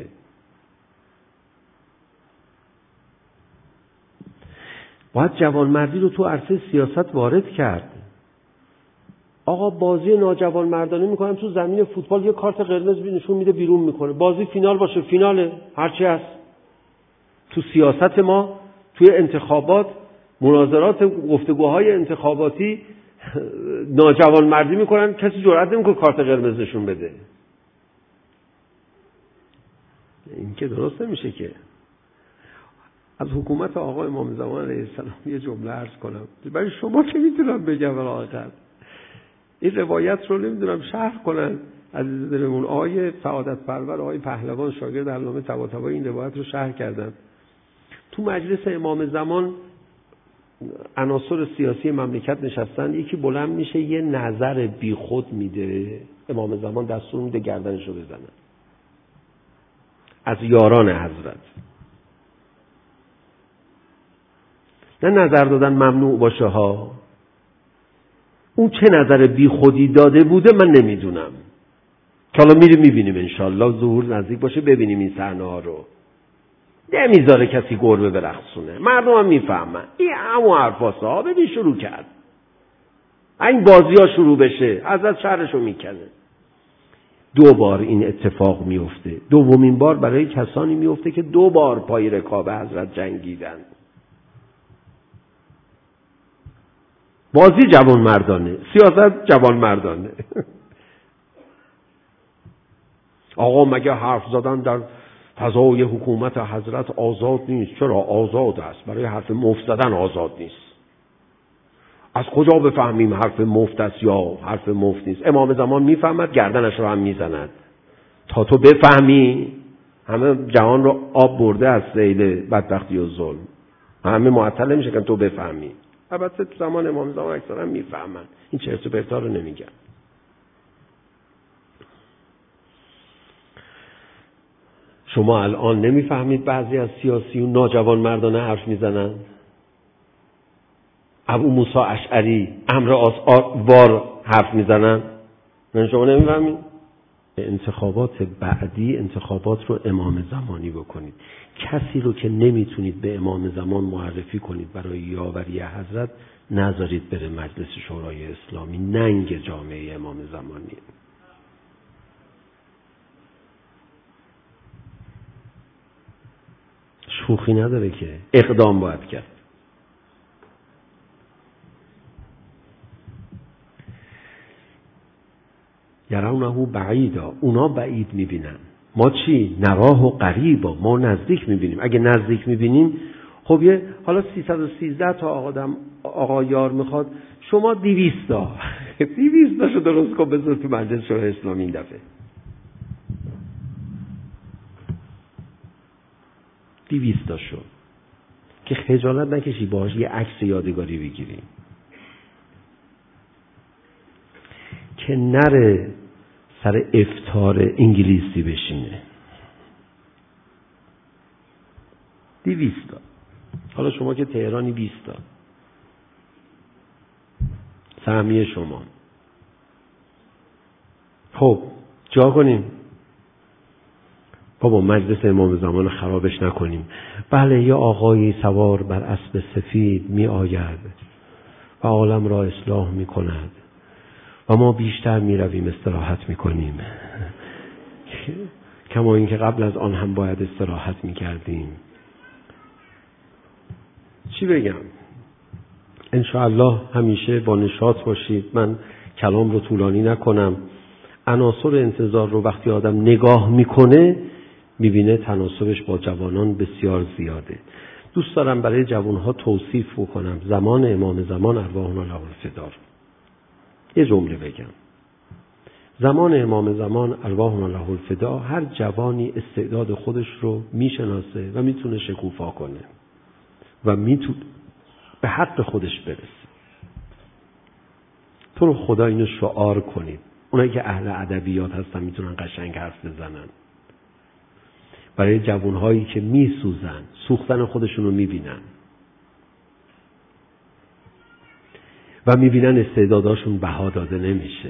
باید جوانمردی رو تو عرصه سیاست وارد کرد. آقا بازی ناجوان مردانه میکنن تو زمین فوتبال، یه کارت قرمز نشون میده بیرون میکنه. بازی فینال باشه، فیناله، هرچی هست. تو سیاست ما، توی انتخابات، مناظرات، گفتگوهای انتخاباتی ناجوانمردی میکنن، کسی جرئت نمیکنه کارت قرمز نشون بده. این که درست نمیشه که. از حکومت آقا امام زمان علیه السلام یه جمله عرض کنم برای شما که میتونم بگم آخر این روایت رو نمیدونم شرح کنن عزیز دلمون. آقای سعادت پرور، آقای پهلوان شاگرد علامه طباطبایی این روایت رو شرح کردن. تو مجلس امام زمان عناصر سیاسی مملکت نشستن، یکی بلند میشه یه نظر بی خود میده، امام زمان دستور میده گردنشو بزنن از یاران حضرت. نه نظر دادن ممنوع باشه ها، اون چه نظر بی خودی داده بوده من نمیدونم، که حالا میبینیم انشالله ظهور نزدیک باشه ببینیم این صحنه ها رو. نمیذاره کسی گربه برقصونه، مردم هم میفهمن این همون حرفاست ها. ببین شروع کرد، این بازی ها شروع بشه حضرت شهرشو میکنه. 2 بار این اتفاق میفته. دومین بار برای کسانی میفته که 2 بار پای رکاب حضرت جنگیدن. بازی جوان مردانه، سیاست جوان مردانه. آقا مگه حرف زدن در فضای حکومت حضرت آزاد نیست؟ چرا آزاد است، برای حرف مفت زدن آزاد نیست. از کجا بفهمیم حرف مفت است یا حرف مفت نیست؟ امام زمان میفهمد گردنش رو هم میزند. تا تو بفهمی همه جهان رو آب برده از سیل بدبختی و ظلم، همه معطل نمیشه که تو بفهمی. البته تو زمان امام زمان اکثرا میفهمن، این چرت و پرتا رو نمیگن. شما الان نمیفهمید بعضی از سیاسیون ناجوان مردانه حرف میزنن. ابو موسی اشعری امر وار حرف میزنن، نه شما نمیفهمید. انتخابات بعدی انتخابات رو امام زمانی بکنید. کسی رو که نمیتونید به امام زمان معرفی کنید برای یاوری حضرت نذارید بره مجلس شورای اسلامی. ننگ جامعه امام زمانی. شوخی نداره که، اقدام باید کرد. یرونه بعیدا، اونا بعید میبینن، ما چی؟ نراه و قریبا، ما نزدیک میبینیم. اگه نزدیک میبینیم خب حالا 313 تا آقا یار میخواد، شما 200 تا 200 تاشو درست کن بذار تو مجلس شورای اسلامی این دفعه. 200 تاشو که خجالت نکشی باهاش یه عکس یادگاری بگیریم، که نره سر افطار انگلیسی بشینه. 200 تا. حالا شما که تهرانی 20 تا سهمیه شما. خب جا کنیم بابا مجلس امام زمان خرابش نکنیم. بله یه آقایی سوار بر اسب سفید می آید و عالم را اصلاح می کند و ما بیشتر می رویم استراحت می کنیم، کما اینکه قبل از آن هم باید استراحت می کردیم. چی بگم؟ انشاءالله همیشه با نشاط باشید. من کلام رو طولانی نکنم. عناصر انتظار رو وقتی آدم نگاه میکنه میبینه تناسبش با جوانان بسیار زیاده. دوست دارم برای جوانها توصیف بکنم زمان امام زمان ارواحنا له الفدا. یه جمله بگم. زمان امام زمان ارواحنا له الفدا، هر جوانی استعداد خودش رو میشناسه و میتونه شکوفا کنه و میتونه به حق خودش برسه. تو رو خدا اینو شعار کنید. اونایی که اهل ادبیات هستن میتونن قشنگ حرف بزنن. برای جوانهایی که میسوزن، سوختن خودشون رو میبینن و میبینن استعدادهاشون بها داده نمیشه،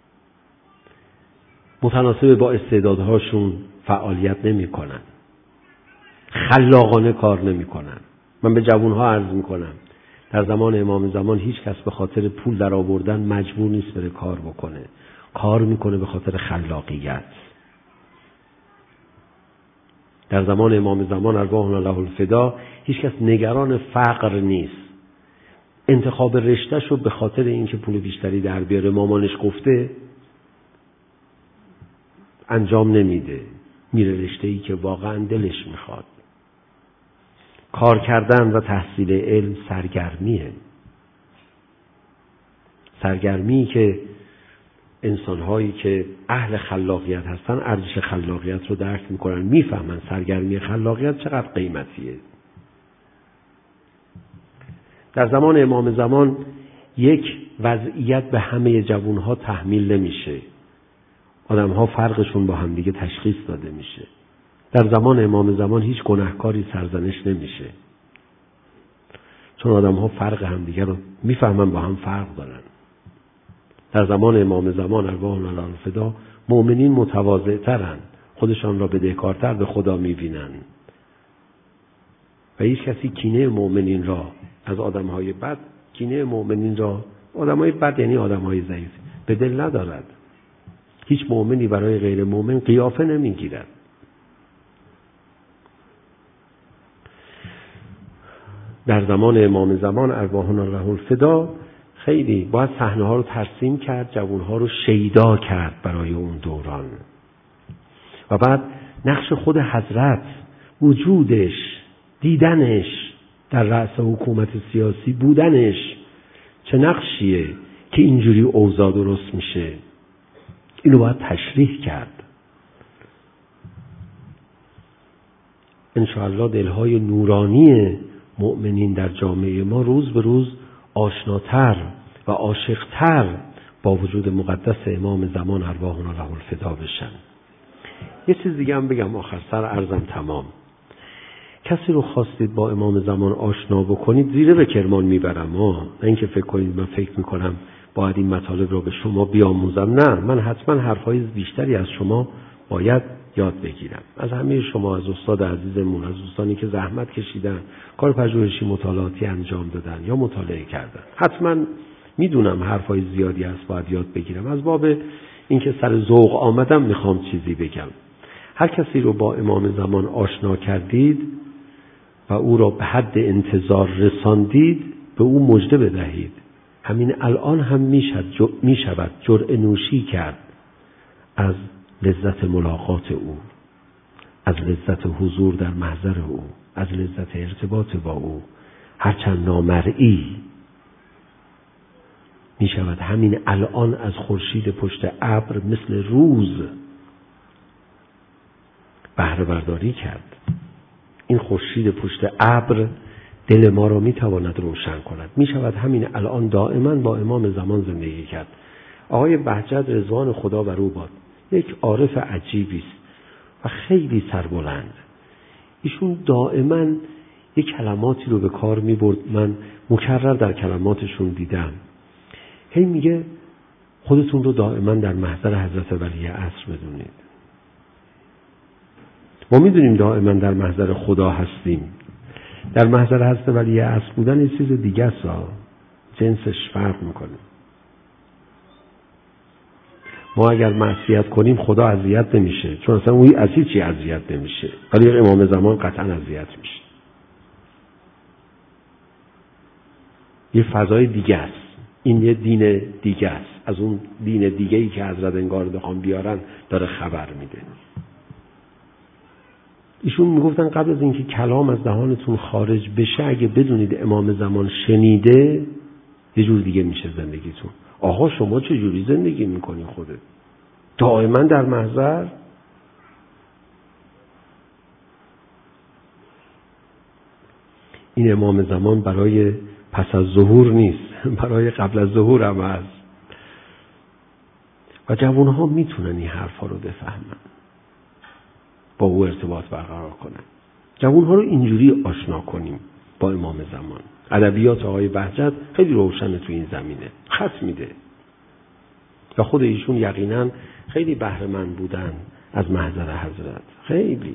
متناسب با استعدادهاشون فعالیت نمیکنن، خلاقانه کار نمیکنن. من به جوانها عرض میکنم در زمان امام زمان هیچ کس به خاطر پول در آوردن مجبور نیست بره کار بکنه. کار میکنه به خاطر خلاقیت. در زمان امام زمان ارواحنا له الفدا هیچ کس نگران فقر نیست. انتخاب رشته شو به خاطر اینکه پول بیشتری در بیاره مامانش گفته انجام نمیده، میره رشته‌ای که واقعا دلش میخواد. کار کردن و تحصیل علم سرگرمی که انسان‌هایی که اهل خلاقیت هستن ارزش خلاقیت رو درک میکنن، میفهمن سرگرمی خلاقیت چقدر قیمتیه. در زمان امام زمان یک وضعیت به همه جوانها تحمیل نمیشه، آدم‌ها فرقشون با هم دیگه تشخیص داده میشه. در زمان امام زمان هیچ گناهکاری سرزنش نمیشه، چون آدم‌ها فرق هم دیگه رو میفهمن، با هم فرق دارن. در زمان امام زمان ارواحنا له الفدا مؤمنین متواضع‌ترن، خودشان را بدهکارتر به خدا میبینن و هیچ کسی کینه مؤمنین را از آدم‌های بد، کینه مؤمنین را، آدم‌های بد یعنی آدم‌های ضعیف، به دل ندارد. هیچ مؤمنی برای غیر مؤمن قیافه نمیگیرد. در زمان امام زمان ارواحنا له الفدا خیلی باید صحنه‌ها رو ترسیم کرد، جوان‌ها رو شیدا کرد برای اون دوران. و بعد نقش خود حضرت، وجودش، دیدنش در رأس حکومت سیاسی بودنش چه نقشیه که اینجوری اوضاع درست میشه، اینو باید تشریح کرد. انشاءالله دلهای نورانی مؤمنین در جامعه ما روز به روز آشناتر و عاشقتر با وجود مقدس امام زمان ارواحنا له الفدا بشن. یه چیز دیگه هم بگم آخر سر عرضم تمام. کسی رو خواستید با امام زمان آشنا بکنید زیره به کرمان میبرم، نه اینکه فکر کنید من فکر میکنم باید این مطالب رو به شما بیاموزم. نه، من حتما حرفای بیشتری از شما باید یاد بگیرم، از همه شما، از استاد عزیزمون، از دوستانی که زحمت کشیدن، کار پژوهشی مطالعاتی انجام دادن یا مطالعه کردن. حتما میدونم حرفای زیادی هست باید یاد بگیرم، از باب اینکه سر ذوق آمدم میخوام چیزی بگم. هر کسی رو با امام زمان آشنا کردید و او را به حد انتظار رساندید، به او مژده بدهید. همین الان هم میشود جرعه نوشی کرد از لذت ملاقات او، از لذت حضور در محضر او، از لذت ارتباط با او، هرچند نامرئی. میشود همین الان از خورشید پشت ابر مثل روز بهره برداری کرد. این خورشید پشت ابر دل ما را میتواند روشن کند. میشود همین الان دائما با امام زمان زندگی کرد. آقای بهجت رضوان خدا بر او باد، یک عارف عجیبی است و خیلی سربلند. ایشون دائما یک کلماتی رو به کار میبرد، من مکرر در کلماتشون دیدم. هی میگه خودتون رو دائما در محضر حضرت ولی عصر بدونید. ما میدونیم دائما در محضر خدا هستیم. در محضر حضرت ولی عصر بودن یه چیز دیگه است، جنسش فرق میکنه. ما اگر معصیت کنیم خدا اذیت نمیشه، چون اصلا اون از هیچی اذیت نمیشه، ولی امام زمان قطعا اذیت میشه. یه فضای دیگه است، این یه دین دیگه است، از اون دین دیگه‌ای که حضرت انگار بخوام بیارن داره خبر میده. ایشون میگفتن قبل از اینکه کلام از دهانتون خارج بشه اگه بدونید امام زمان شنیده یه جور دیگه میشه زندگیتون. آقا شما چه جوری زندگی میکنی خودت؟ دائما در محضر؟ این امام زمان برای پس از ظهور نیست، برای قبل از ظهور هم هست و جوانها میتونن این حرفا رو بفهمن، با او ارتباط برقرار کنن. جوانها رو اینجوری آشنا کنیم با امام زمان. ادبیات آقای بهجت خیلی روشنه تو این زمینه، خط میده و خود ایشون یقینا خیلی بهره مند بودن از محضر حضرت. خیلی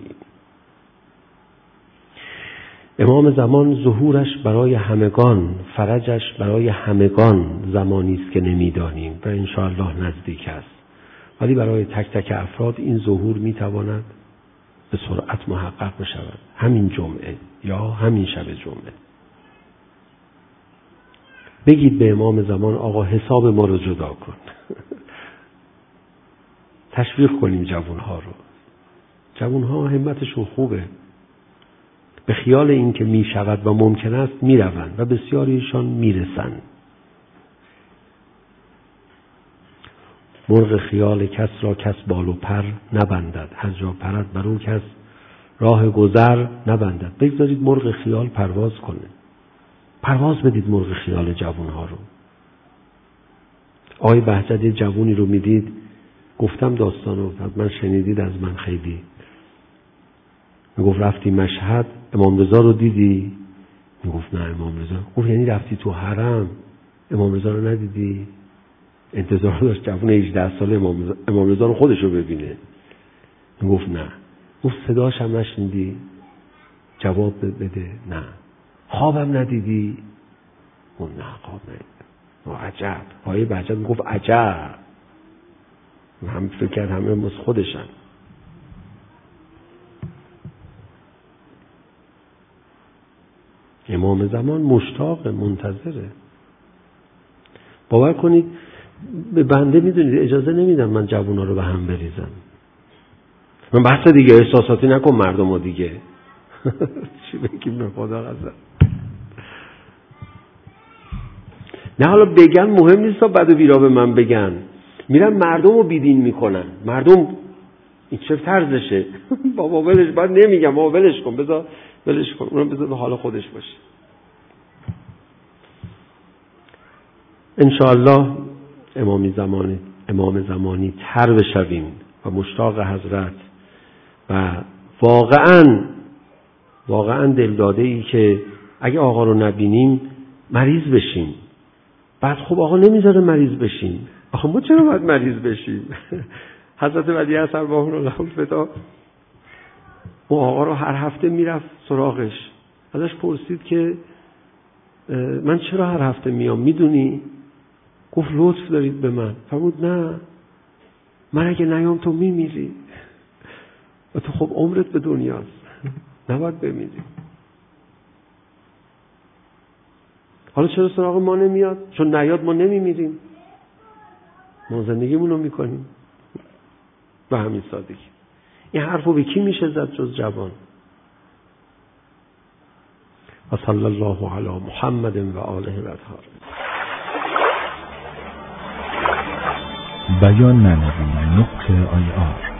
امام زمان ظهورش برای همگان، فرجش برای همگان زمانی است که نمیدانیم و انشاءالله نزدیک است، ولی برای تک تک افراد این ظهور میتواند به سرعت محقق بشود، همین جمعه یا همین شب جمعه. بگید به امام زمان آقا حساب ما رو جدا کن. تشویق کنیم جوانها رو. جوانها همتشون خوبه، به خیال این که می شود و ممکن است می روند و بسیاریشان می رسند. مرغ خیال کس را کس بال و پر نبندد، هر جا پرد بر او کس راه گذر نبندد. بگذارید مرغ خیال پرواز کنه، پرواز بدید مرغ خیال جوانها رو. آقای بهجت جوونی رو میدید، گفتم داستانو، من شنیدید از من خیلی، میگفت رفتی مشهد امام رضا رو دیدی؟ میگفت نه امام رضا. گفت یعنی رفتی تو حرم امام رضا رو ندیدی؟ انتظار داشت جوون 18 ساله امام رضا رو خودش رو ببینه. میگفت نه. گفت صداش هم نشنیدی؟ جواب بده. نه. خوابم ندیدی؟ گفت نه خواب ندیدم. عجب. آقای بهجت میگفت عجب. هم فکر کرد همه مثل خودشن. امام زمان مشتاق منتظره. باور کنید به بنده میدونید اجازه نمیدم من جوونا رو به هم بریزم. من بحث دیگه احساساتی نکن مردم رو دیگه. چی بگیم به خدا قسم. نه حالا بگن مهم نیست تا بد و بیرا به من بگن. میرن مردم رو بیدین میکنن. مردم این چه طرزشه؟ بابا ولش، بعد نمیگم بابا ولش کن، بذار ولش کن، اونم بذار به حال خودش باشه. انشاءالله امام زمانی تر بشویم و مشتاق حضرت و واقعا دلداده ای که اگه آقا رو نبینیم مریض بشیم. بعد خب آقا نمیذاره مریض بشیم. آخه ما چرا باید مریض بشیم؟ حضرت ولی عصر ارواح الله الفدا اون آقا رو هر هفته میرفت سراغش، ازش پرسید که من چرا هر هفته میام میدونی؟ گفت لطف دارید به من. فرمود نه، من اگه نیام تو میمیری و تو خب عمرت به دنیاست، نباید بمیری. حالا چرا سراغ ما نمیاد؟ چون نیاد ما نمیمیریم، ما زندگیمون رو میکنیم. به همین سادگی. این حرفو به کی میشه زد جز جوان؟ و صلی الله علی محمد و آله و اطهار. بیان معنوی نقطه IR